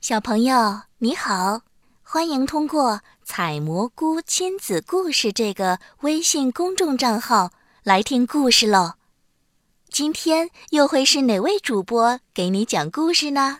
小朋友你好，欢迎通过采蘑菇亲子故事这个微信公众账号来听故事喽。今天又会是哪位主播给你讲故事呢？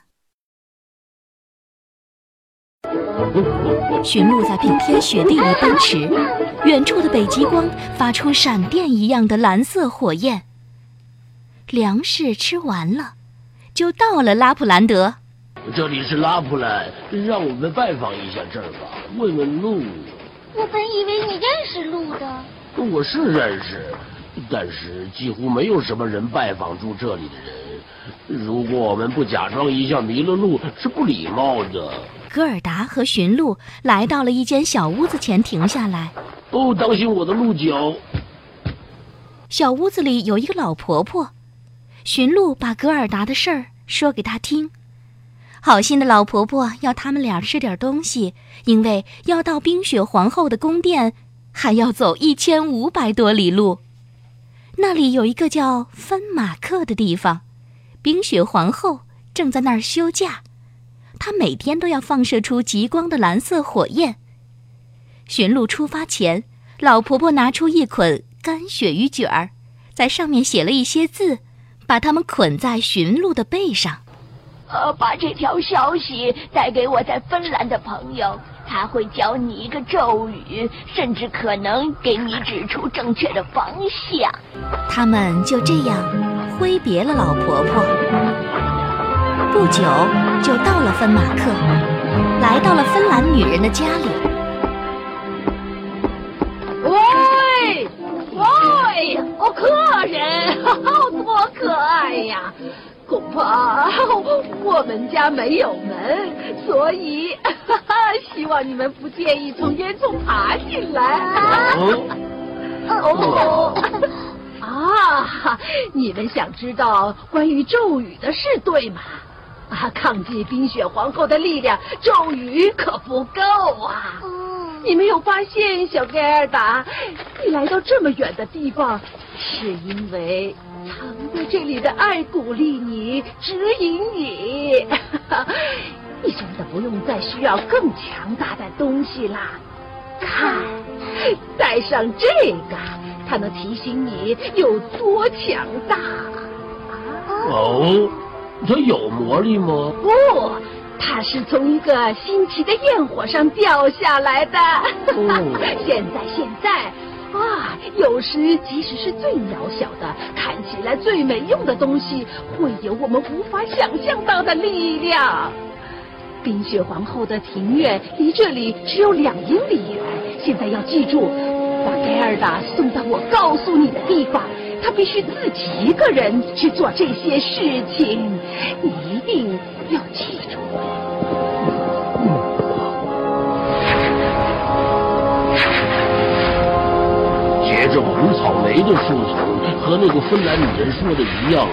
驯鹿在冰天雪地里奔驰，远处的北极光发出闪电一样的蓝色火焰。粮食吃完了，就到了拉普兰德。 这里是拉普兰，让我们拜访一下这儿吧，问问路。 我本以为你认识路的。 我是认识，但是几乎没有什么人拜访住这里的人。如果我们不假装一下迷了路，是不礼貌的。 戈尔达和驯鹿来到了一间小屋子前停下来。 哦，当心我的鹿角。 小屋子里有一个老婆婆，驯鹿把戈尔达的事儿说给她听。好心的老婆婆要他们俩吃点东西，因为要到冰雪皇后的宫殿还要走1500多里路。那里有一个叫芬马克的地方，冰雪皇后正在那儿休假，她每天都要放射出极光的蓝色火焰。驯鹿出发前，老婆婆拿出一捆干鳕鱼卷儿，在上面写了一些字，把它们捆在驯鹿的背上。 把这条消息带给我在芬兰的朋友，他会教你一个咒语，甚至可能给你指出正确的方向。 他们就这样挥别了老婆婆。不久就到了芬马克，来到了芬兰女人的家里。 喂，客人，多可爱呀！恐怕我们家没有门，所以希望你们不介意从烟囱爬进来。你们想知道关于咒语的事，对吗？抗击冰雪皇后的力量，咒语可不够啊！你没有发现，小盖尔达，你来到这么远的地方，是因为藏在这里的爱鼓励你，指引你。你真的不用再需要更强大的东西啦。看，带上这个，它能提醒你有多强大。 哦，它有魔力吗？ 不，它是从一个新奇的焰火上掉下来的。现在有时即使是最渺小的，看起来最没用的东西，会有我们无法想象到的力量。冰雪皇后的庭院离这里只有2英里远，现在要记住，把盖尔达送到我告诉你的地方，他必须自己一个人去做这些事情，你一定要记住。 结着红草莓的树丛和那个芬兰女人说的一样。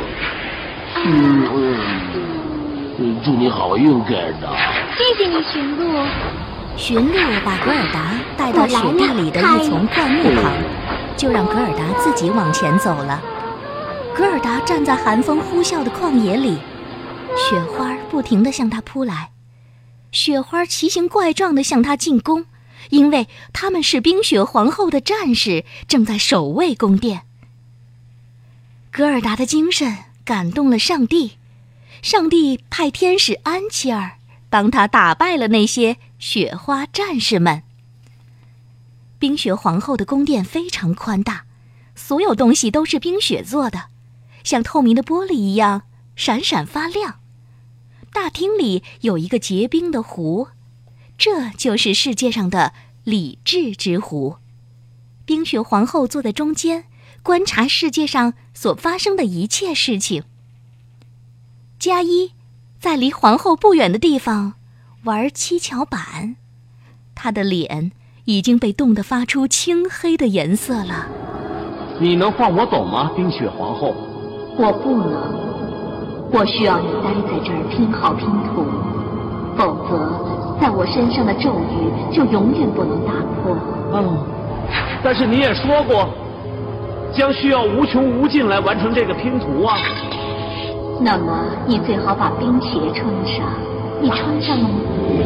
祝你好运，盖尔达。 谢谢你，驯鹿。 驯鹿把戈尔达带到雪地里的一丛灌木旁，就让戈尔达自己往前走了。戈尔达站在寒风呼啸的旷野里，雪花不停地向他扑来，雪花奇形怪状地向他进攻，因为他们是冰雪皇后的战士，正在守卫宫殿。戈尔达的精神感动了上帝，上帝派天使安琪儿帮他打败了那些雪花战士们。冰雪皇后的宫殿非常宽大，所有东西都是冰雪做的，像透明的玻璃一样闪闪发亮。大厅里有一个结冰的湖，这就是世界上的理智之湖。冰雪皇后坐在中间，观察世界上所发生的一切事情。加一在离皇后不远的地方玩七巧板，她的脸已经被冻得发出青黑的颜色了。 你能放我走吗，冰雪皇后？ 我不能，我需要你待在这儿拼好拼图，否则在我身上的咒语就永远不能打破。 但是你也说过，将需要无穷无尽来完成这个拼图啊。 那么你最好把冰鞋穿上， 你穿上了吗？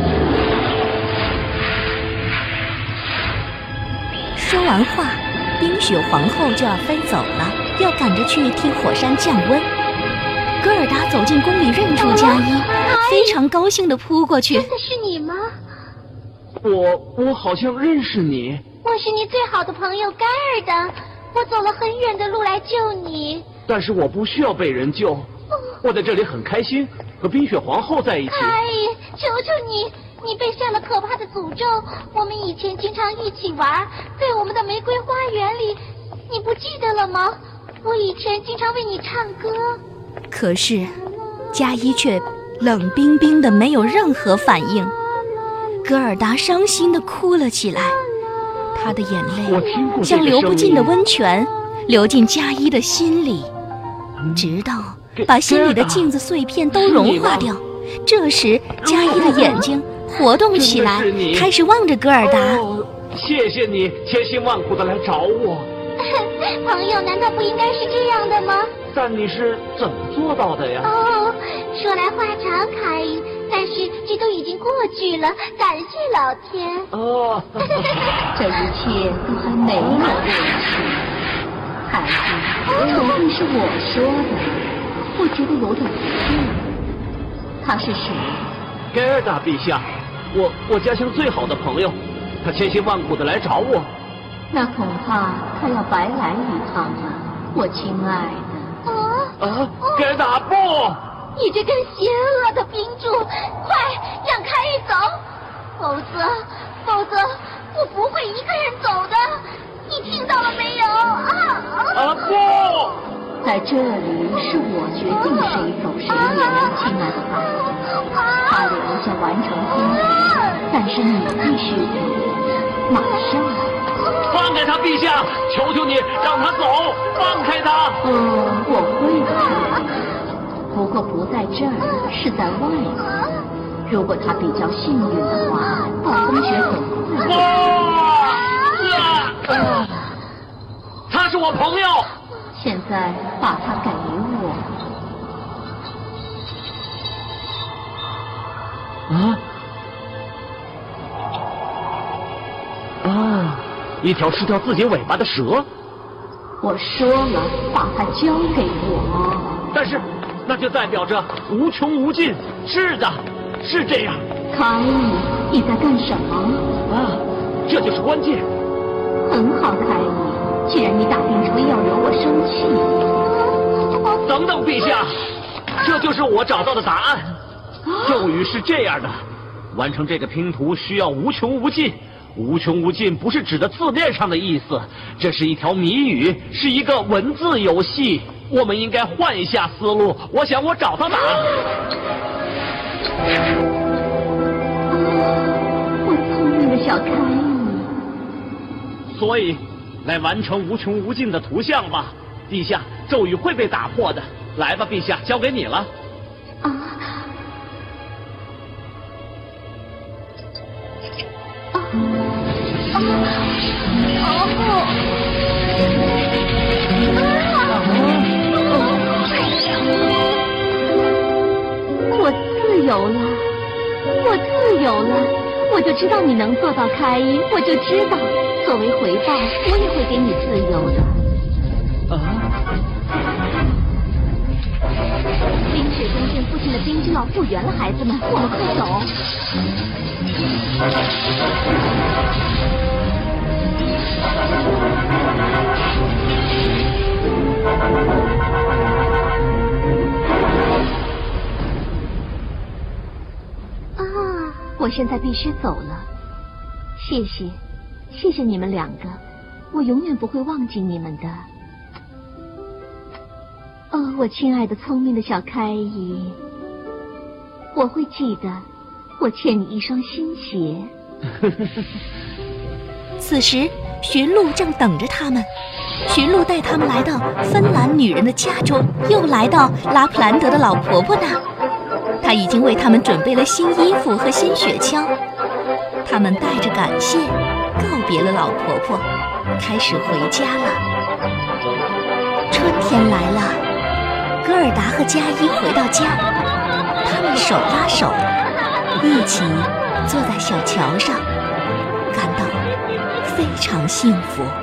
说完话，冰雪皇后就要飞走了，要赶着去替火山降温。格尔达走进宫里，认出佳伊，非常高兴地扑过去。 真的是你吗？ 我好像认识你。 我是你最好的朋友盖尔达，我走了很远的路来救你。 但是我不需要被人救，我在这里很开心，和冰雪皇后在一起。 凯伊，求求你，你被下了可怕的诅咒。我们以前经常一起玩，在我们的玫瑰花园里，你不记得了吗？我以前经常为你唱歌。 可是，佳伊却冷冰冰的，没有任何反应。格尔达伤心地哭了起来，她的眼泪像流不尽的温泉，流进佳伊的心里，直到把心里的镜子碎片都融化掉。这时，佳伊的眼睛活动起来，开始望着格尔达。 谢谢你千辛万苦的来找我。 朋友难道不应该是这样的吗？ 但你是怎么做到的呀？ 哦，说来话长，凯伊，但是这都已经过去了，感谢老天。 哦， 这一切都还没有过去。孩子，头定是我说的，我觉得有点不对。他是谁？ 盖尔达陛下，我家乡最好的朋友，他千辛万苦的来找我。 那恐怕他要白来一趟了，我亲爱的。 盖尔达不！ 你这根邪恶的冰柱，快让凯伊走，否则我不会一个人走的。你听到了没有？ 不！ 在这里是我决定谁走谁留，亲爱的孩子。他留下完成拼图，但是你必须走，马上。 放开他，陛下！求求你，让他走！放开他！ 我会的，不过不在这儿，是在外头。如果他比较幸运的话，暴风雪很快。 他是我朋友。 现在把他给我。 一条吃掉自己尾巴的蛇。 我说了，把它交给我。 但是，那就代表着无穷无尽。是的，是这样。 凯伊，你在干什么？ 这就是关键。 很好，凯伊，既然你打定主意要惹我生气。 等等，陛下，这就是我找到的答案。咒语是这样的：完成这个拼图需要无穷无尽。无穷无尽不是指的字面上的意思，这是一条谜语，是一个文字游戏。我们应该换一下思路。我想我找到答案。 我聪明的小凯伊。 所以，来完成无穷无尽的图像吧，陛下。咒语会被打破的。来吧，陛下，交给你了。 我自由了，我自由了，我就知道你能做到，凯伊，我就知道，作为回报，我也会给你自由的。冰雪宫殿附近的冰就要复原了，孩子们，我们快走。我现在必须走了，谢谢你们两个，我永远不会忘记你们的。我亲爱的聪明的小凯伊，我会记得，我欠你一双新鞋。 此时，驯鹿正等着他们。驯鹿带他们来到芬兰女人的家中，又来到拉普兰德的老婆婆那儿。她已经为他们准备了新衣服和新雪橇。他们带着感谢告别了老婆婆，开始回家了。春天来了，格尔达和佳伊回到家，他们手拉手， 一起坐在小桥上，感到非常幸福。